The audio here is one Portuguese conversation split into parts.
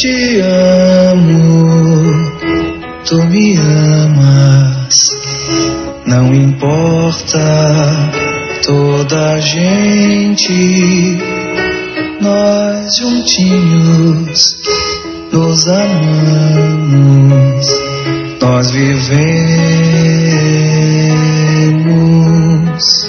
te amo, tu me amas, não importa toda a gente, nós juntinhos nos amamos, nós vivemos.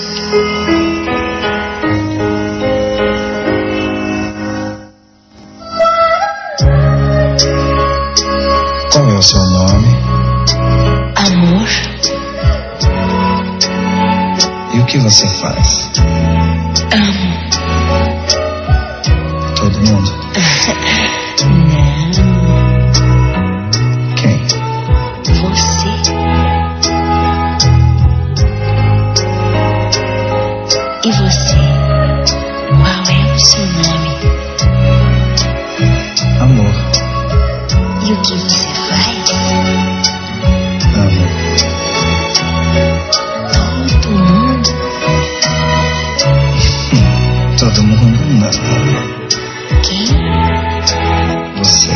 Qual é o seu nome? Amor. E o que você faz? Amo. Todo mundo? Não. Quem? Você. E você? Qual é o seu nome? Amor. E o que você faz? Amo. Todo mundo? Todo mundo não. Quem? Você.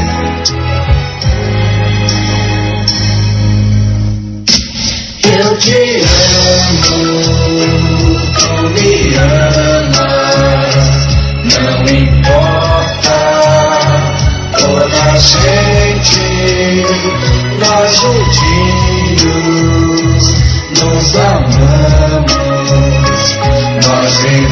Eu te amo, tu me amas, não importa toda a gente, nós juntinhos nos amamos, nós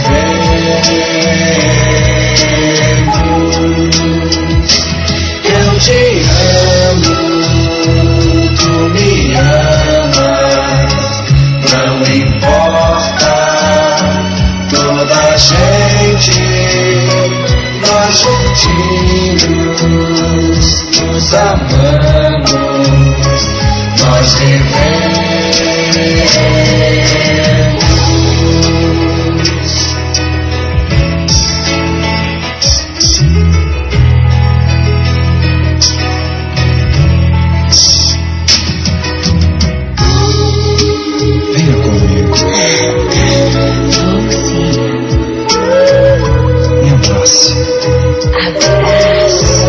vivemos. Eu te amo, tu me amas, não importa toda a gente, nós juntinhos nos amamos, nós vivemos. Venha comigo. Vou sim. Me abrace. Abraço.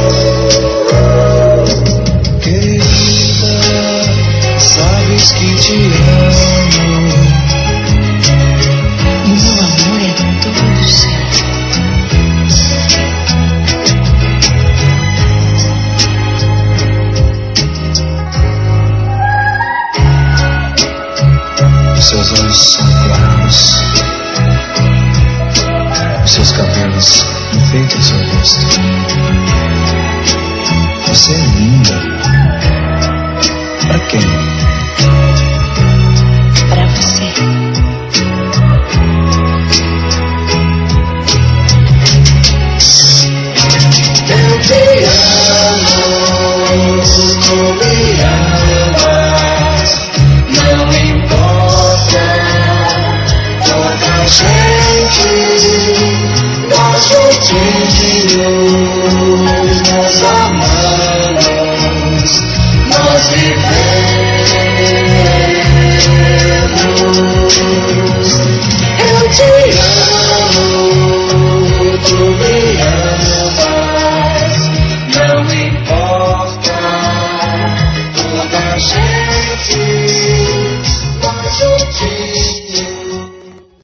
Querida, sabes que te amo. O meu amor é todo seu. Os seus olhos são claros, os seus cabelos enfeitam seu rosto. Você é linda. Pra quem? Pra você. Eu te amo, tu me amas, não importa toda a gente, nós juntinhos nos amamos, nós vivemos. Eu te amo, tu me amas, não importa toda a gente.